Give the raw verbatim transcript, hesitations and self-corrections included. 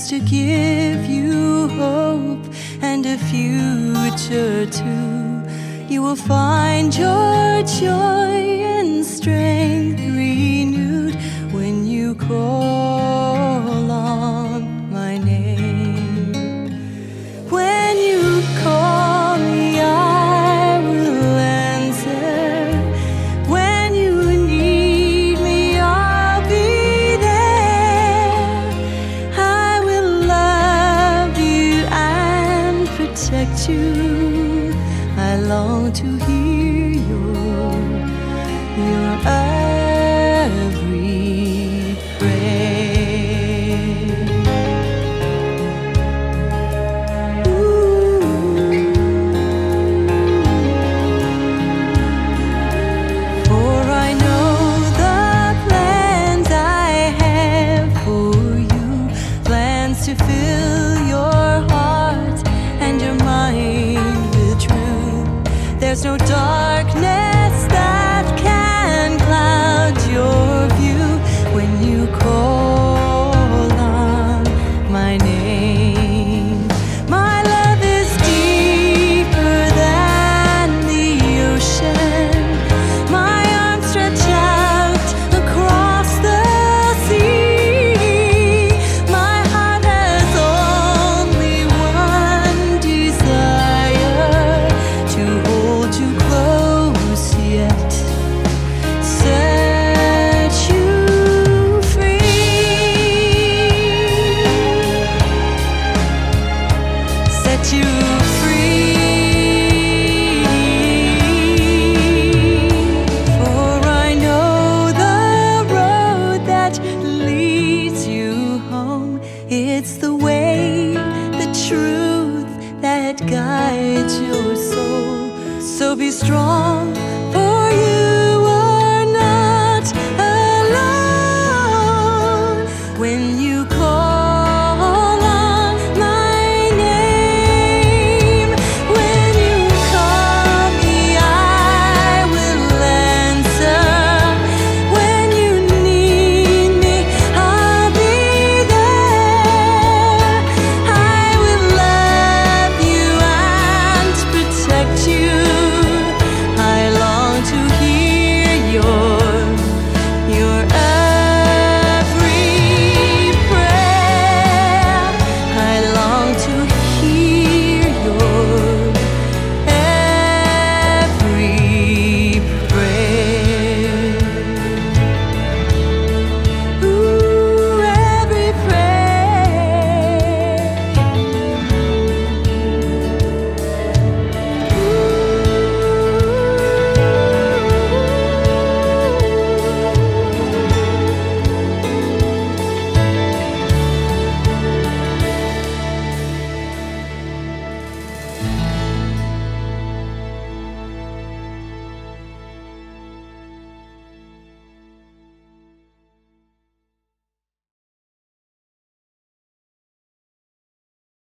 plans to give you hope and a future too. You will find your joy and strength renewed when you call on my name. When you call me, I will answer. When you need me, I'll be there. I will love you and protect you. I long to hear your, your every prayer. Ooh. For I know the plans I have for you, plans to fill your heart and your mind with truth. There's no darkness that can cloud your view when you call on my name. My love is deeper than the ocean. My arms stretch out across the sea. My heart has only one desire, to hold you close yet set you free. Set you free. For I know the road that leads you home. It's the way, the truth that guides your soul. So be strong,